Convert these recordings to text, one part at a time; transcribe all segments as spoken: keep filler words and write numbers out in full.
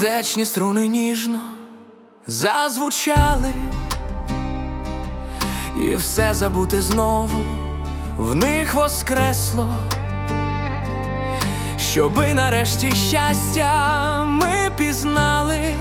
сердечні струни ніжно зазвучали, і все забути знову в них воскресло, щоби нарешті щастя ми пізнали.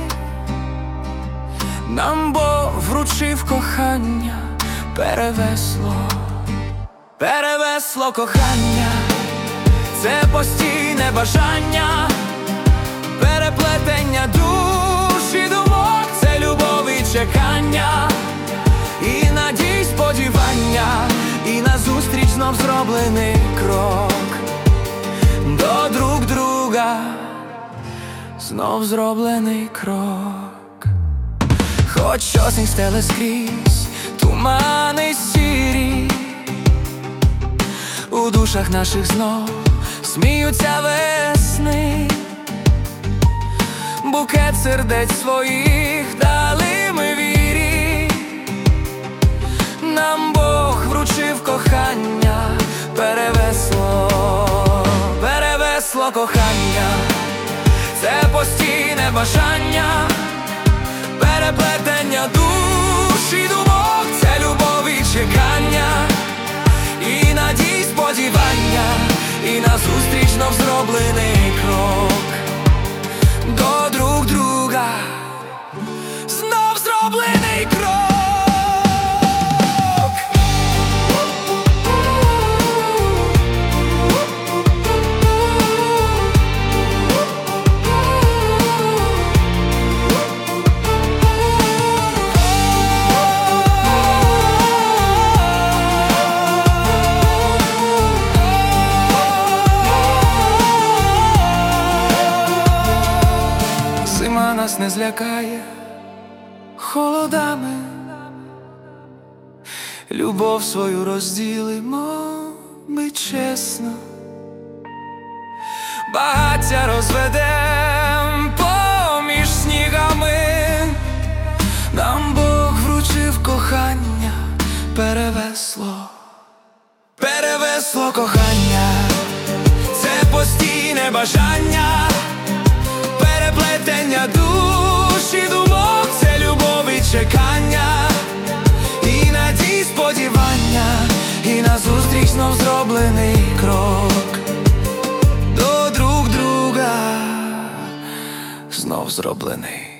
Нам Бог вручив кохання, перевесло, перевесло кохання, це постійне бажання, переплетення душ і думок, це любов і чекання, і надій, сподівання, і назустріч знов зроблений крок до друг друга, знов зроблений крок. Хоч осінь стеле скрізь тумани сірі, у душах наших знов сміються весни, букет сердець своїх дали ми вірі. Нам Бог вручив кохання, перевесло, перевесло кохання, це постійне бажання, переплетення душ і думок, це любов і чекання, і надій, сподівання, і назустріч знов зроблений крок до друг друга, знов зроблений крок. Зима нас не злякає холодами, любов свою розділимо ми чесно, багаття розведем поміж снігами. Нам Бог вручив кохання, перевесло, перевесло кохання, це постійне бажання, переплетення душ і думок, це любов і чекання, і надій, сподівання, і назустріч знов зроблений крок до друг друга, знов зроблений.